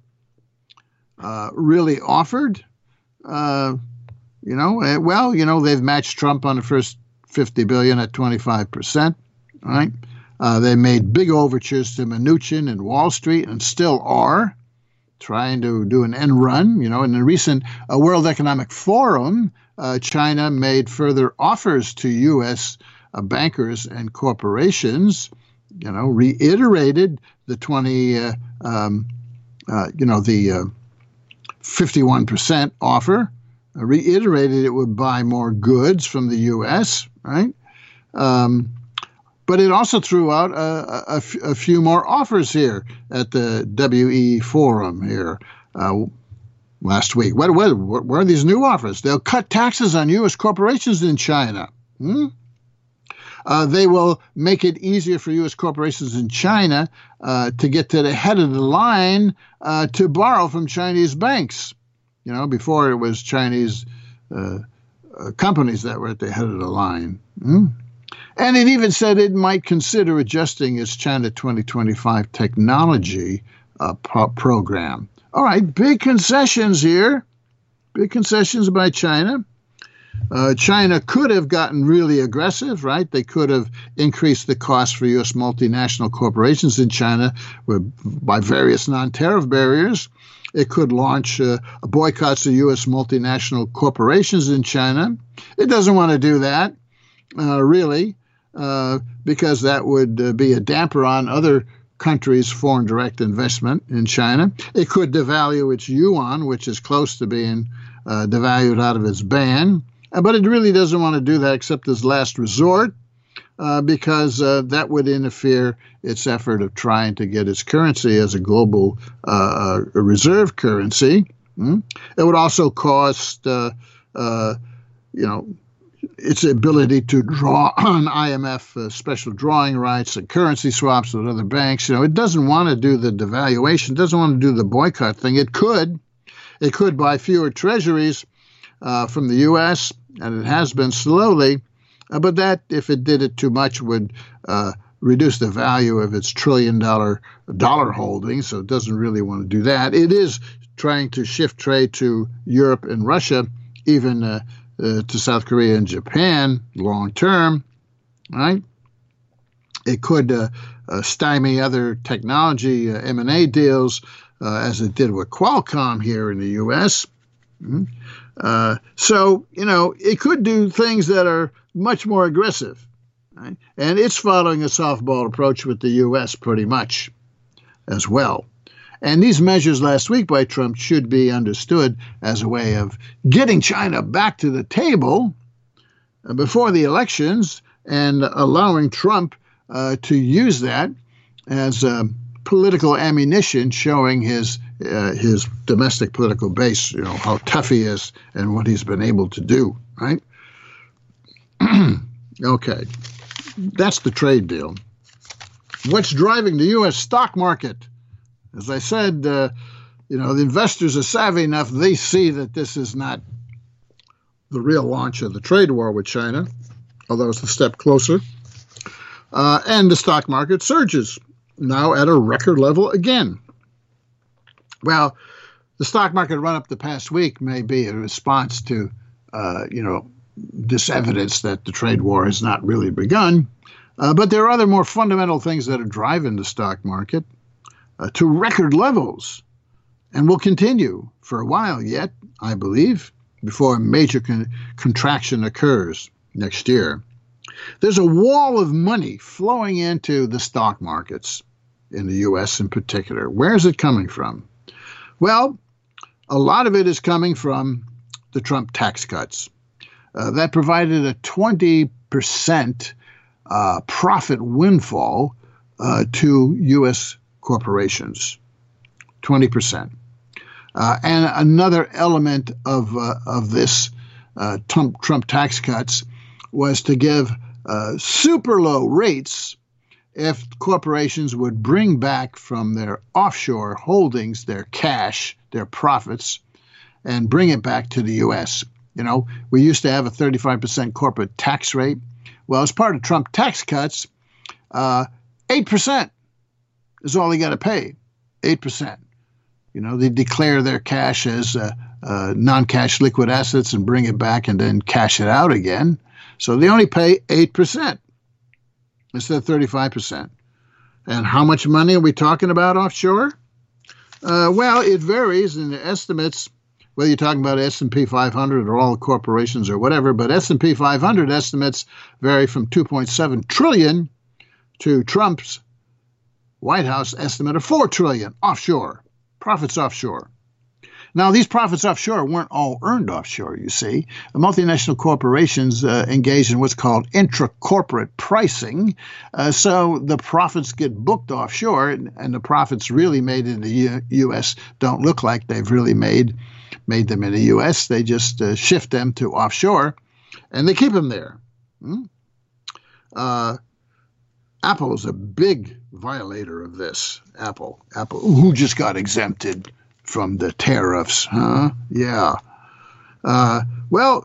uh, really offered? Uh, you know, uh, well, you know, they've matched Trump on the first fifty billion dollars at twenty-five percent, right? Uh, they made big overtures to Mnuchin and Wall Street and still are trying to do an end run. You know, in the recent uh, World Economic Forum, uh, China made further offers to U S uh, bankers and corporations, you know, reiterated the twenty, uh, um, uh, you know, the uh, fifty-one percent offer, uh, reiterated it would buy more goods from the U S, right? Um, But it also threw out a, a, a few more offers here at the W E Forum here uh, last week. What, what, what are these new offers? They'll cut taxes on U S corporations in China. Hmm? Uh, they will make it easier for U S corporations in China uh, to get to the head of the line uh, to borrow from Chinese banks. You know, before it was Chinese uh, uh, companies that were at the head of the line. Hmm? And it even said it might consider adjusting its China twenty twenty-five technology uh, pro- program. All right, big concessions here. Big concessions by China. Uh, China could have gotten really aggressive, right? They could have increased the cost for U S multinational corporations in China with, by various non-tariff barriers. It could launch uh, boycotts of U S multinational corporations in China. It doesn't want to do that, uh, really. Uh, because that would uh, be a damper on other countries' foreign direct investment in China. It could devalue its yuan, which is close to being uh, devalued out of its ban. Uh, but it really doesn't want to do that except as last resort uh, because uh, that would interfere its effort of trying to get its currency as a global uh, reserve currency. Mm? It would also cost, uh, uh, you know, its ability to draw on I M F uh, special drawing rights and currency swaps with other banks. You know, it doesn't want to do the devaluation, doesn't want to do the boycott thing. It could. It could buy fewer treasuries uh, from the U S, and it has been slowly, uh, but that, if it did it too much, would uh, reduce the value of its trillion-dollar dollar holdings, so it doesn't really want to do that. It is trying to shift trade to Europe and Russia, even uh, Uh, to South Korea and Japan long term, right? It could uh, uh, stymie other technology uh, M and A deals, uh, as it did with Qualcomm here in the U S. Mm-hmm. Uh, so, you know, it could do things that are much more aggressive, right? And it's following a softball approach with the U S pretty much as well. And these measures last week by Trump should be understood as a way of getting China back to the table before the elections and allowing Trump uh, to use that as uh, political ammunition, showing his uh, his domestic political base, you know, how tough he is and what he's been able to do, right? Okay, that's the trade deal. What's driving the U S stock market? As I said, uh, you know, the investors are savvy enough. They see that this is not the real launch of the trade war with China, although it's a step closer. Uh, and the stock market surges, now at a record level again. Well, the stock market run up the past week may be a response to, uh, you know, this evidence that the trade war has not really begun. Uh, but there are other more fundamental things that are driving the stock market Uh, to record levels, and will continue for a while yet, I believe, before a major con- contraction occurs next year. There's a wall of money flowing into the stock markets in the U S in particular. Where is it coming from? Well, a lot of it is coming from the Trump tax cuts. Uh, that provided a twenty percent uh, profit windfall uh, to U S corporations, twenty percent. Uh, and another element of uh, of this uh, Trump, Trump tax cuts was to give uh, super low rates if corporations would bring back from their offshore holdings their cash, their profits, and bring it back to the U S. You know, we used to have a thirty-five percent corporate tax rate. Well, as part of Trump tax cuts, uh, eight percent is all they got to pay, eight percent. You know, they declare their cash as uh, uh, non-cash liquid assets and bring it back and then cash it out again. So they only pay eight percent instead of thirty-five percent. And how much money are we talking about offshore? Uh, well, it varies in the estimates, whether you're talking about S and P five hundred or all the corporations or whatever, but S and P five hundred estimates vary from two point seven trillion dollars to Trump's White House estimate of four trillion dollars offshore, profits offshore. Now, these profits offshore weren't all earned offshore, you see. The multinational corporations uh, engage in what's called intra-corporate pricing. Uh, so the profits get booked offshore, and, and the profits really made in the U- U.S. don't look like they've really made made them in the U S. They just uh, shift them to offshore, and they keep them there. Hmm? Uh, Apple is a big violator of this. Apple, Apple, who just got exempted from the tariffs, huh? Yeah. Uh, well,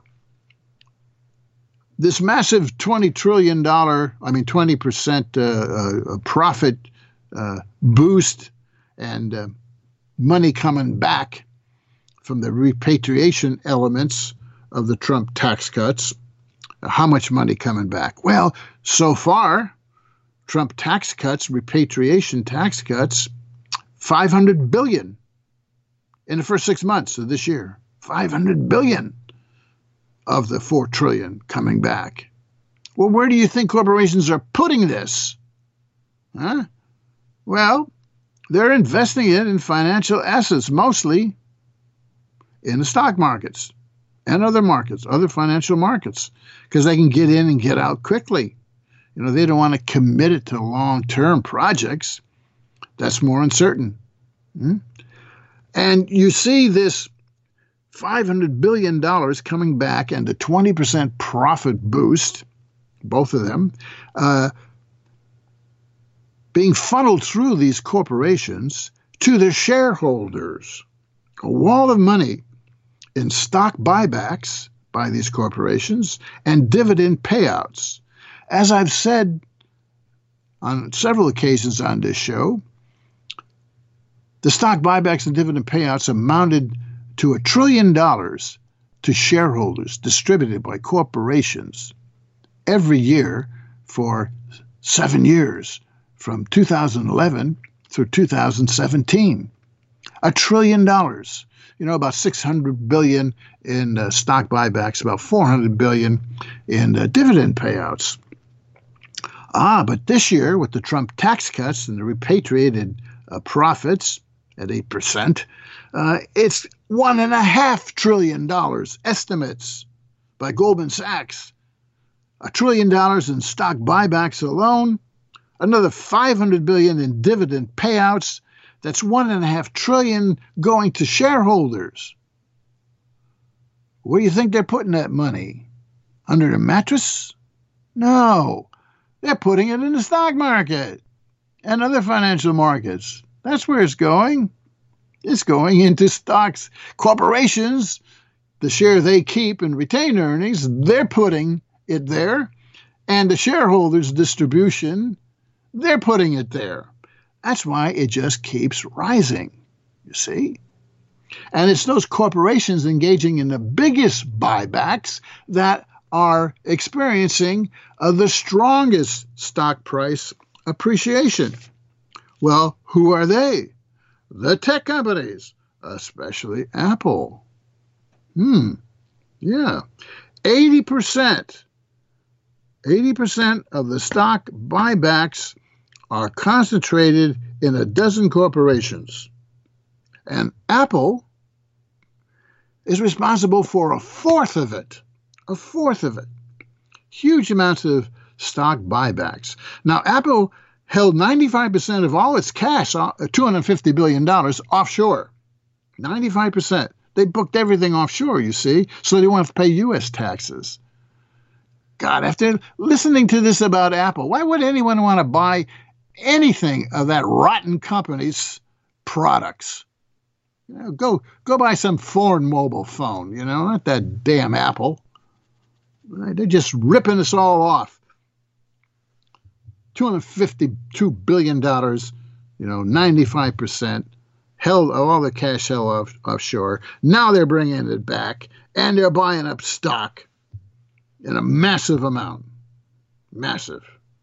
this massive twenty trillion dollars, I mean, twenty percent uh, uh, profit uh, boost and uh, money coming back from the repatriation elements of the Trump tax cuts. How much money coming back? Well, so far, Trump tax cuts, repatriation tax cuts, five hundred billion dollars in the first six months of this year. five hundred billion dollars of the four trillion dollars coming back. Well, where do you think corporations are putting this? Huh? Well, they're investing it in financial assets, mostly in the stock markets and other markets, other financial markets, because they can get in and get out quickly. You know, they don't want to commit it to long-term projects. That's more uncertain. Hmm? And you see this five hundred billion dollars coming back and the twenty percent profit boost, both of them, uh, being funneled through these corporations to their shareholders. A wall of money in stock buybacks by these corporations and dividend payouts. As I've said on several occasions on this show, the stock buybacks and dividend payouts amounted to a trillion dollars to shareholders distributed by corporations every year for seven years, from two thousand eleven through two thousand seventeen. A trillion dollars. You know, about six hundred billion dollars in uh, stock buybacks, about four hundred billion dollars in uh, dividend payouts. Ah, but this year, with the Trump tax cuts and the repatriated uh, profits at eight percent, uh, it's one and a half trillion dollars, estimates by Goldman Sachs. A trillion dollars in stock buybacks alone, another five hundred billion dollars in dividend payouts. That's one and a half trillion going to shareholders. Where do you think they're putting that money? Under the mattress? No. They're putting it in the stock market and other financial markets. That's where it's going. It's going into stocks. Corporations, the share they keep in retained earnings, they're putting it there. And the shareholders' distribution, they're putting it there. That's why it just keeps rising, you see. And it's those corporations engaging in the biggest buybacks that are experiencing uh, the strongest stock price appreciation. Well, who are they? The tech companies, especially Apple. Hmm, yeah. eighty percent, eighty percent of the stock buybacks are concentrated in a dozen corporations. And Apple is responsible for a fourth of it. A fourth of it. Huge amounts of stock buybacks. Now, Apple held ninety-five percent of all its cash, two hundred fifty billion dollars, offshore. ninety-five percent. They booked everything offshore, you see, so they won't have to pay U S taxes. God, after listening to this about Apple, why would anyone want to buy anything of that rotten company's products? You know, go go buy some foreign mobile phone, you know, not that damn Apple. They're just ripping us all off. two hundred fifty-two billion dollars, you know, ninety-five percent. Held all the cash held off, offshore. Now they're bringing it back, and they're buying up stock in a massive amount. Massive.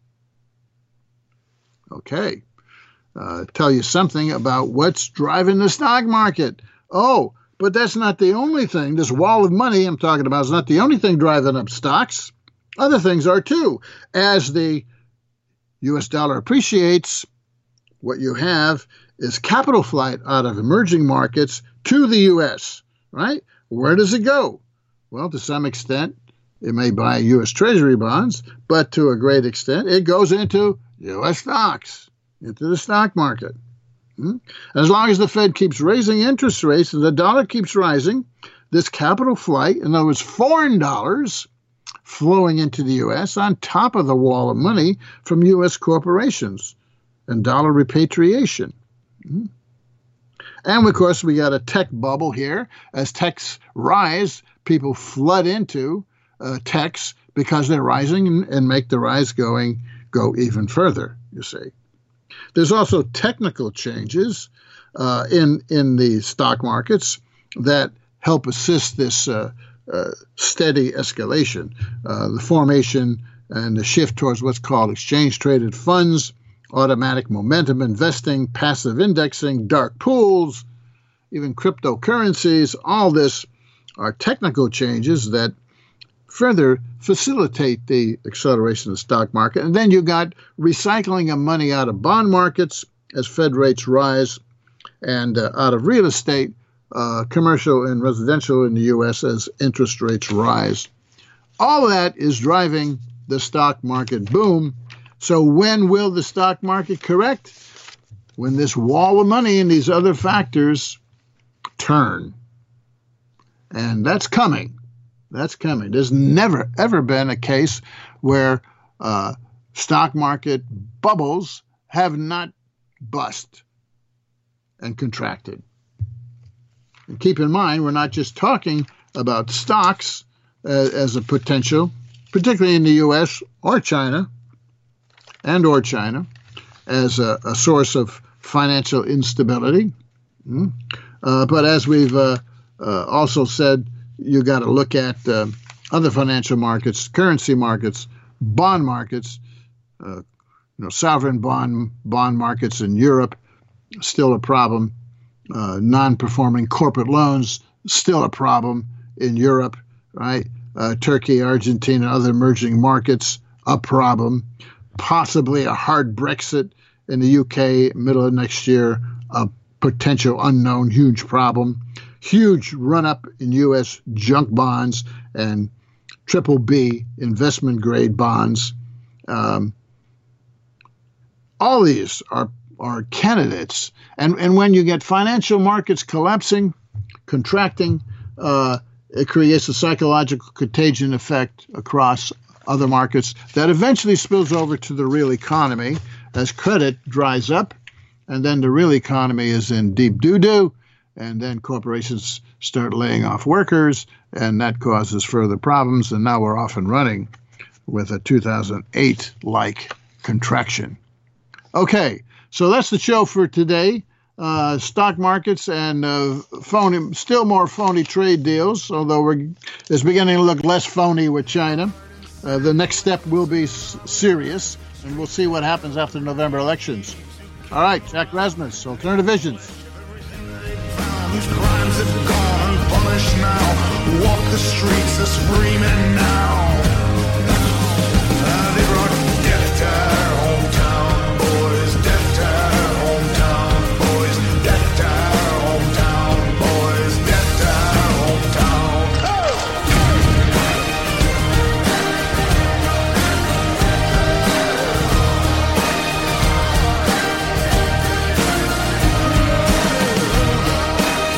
Okay. Uh, tell you something about what's driving the stock market. Oh, but that's not the only thing. This wall of money I'm talking about is not the only thing driving up stocks. Other things are too. As the U S dollar appreciates, what you have is capital flight out of emerging markets to the U S, right? Where does it go? Well, to some extent, it may buy U S Treasury bonds, but to a great extent, it goes into U S stocks, into the stock market. Hmm? As long as the Fed keeps raising interest rates and the dollar keeps rising, this capital flight, in other words, foreign dollars flowing into the U S on top of the wall of money from U S corporations and dollar repatriation. Hmm? And, of course, we got a tech bubble here. As techs rise, people flood into uh, techs because they're rising and, and make the rise going go even further, you see. There's also technical changes uh, in, in the stock markets that help assist this uh, uh, steady escalation, uh, the formation and the shift towards what's called exchange-traded funds, automatic momentum investing, passive indexing, dark pools, even cryptocurrencies. All this are technical changes that further facilitate the acceleration of the stock market. And then you got recycling of money out of bond markets as Fed rates rise, and uh, out of real estate, uh, commercial and residential in the U S as interest rates rise. All of that is driving the stock market boom. So when will the stock market correct? When this wall of money and these other factors turn. And that's coming. That's coming. There's never, ever been a case where uh, stock market bubbles have not bust and contracted. And keep in mind, we're not just talking about stocks uh, as a potential, particularly in the U S or China, and or China, as a, a source of financial instability. Mm. Uh, but as we've uh, uh, also said, you got to look at uh, other financial markets, currency markets, bond markets, uh, you know, sovereign bond bond markets in Europe, still a problem. Uh, non-performing corporate loans, still a problem in Europe, right? Uh, Turkey, Argentina, other emerging markets, a problem. Possibly a hard Brexit in the U K middle of next year, a potential unknown huge problem. Huge run-up in U S junk bonds and triple B investment grade bonds. Um, all these are are candidates. And, and when you get financial markets collapsing, contracting, uh, it creates a psychological contagion effect across other markets that eventually spills over to the real economy as credit dries up, and then the real economy is in deep doo-doo, and then corporations start laying off workers, and that causes further problems, and now we're off and running with a two thousand eight-like contraction. Okay, so that's the show for today. Uh, stock markets and uh, phony, still more phony trade deals, although we're, it's beginning to look less phony with China. Uh, the next step will be s- serious, and we'll see what happens after the November elections. All right, Jack Rasmus, Alternative Visions. Whose crimes have gone unpunished now, walk the streets a screaming now.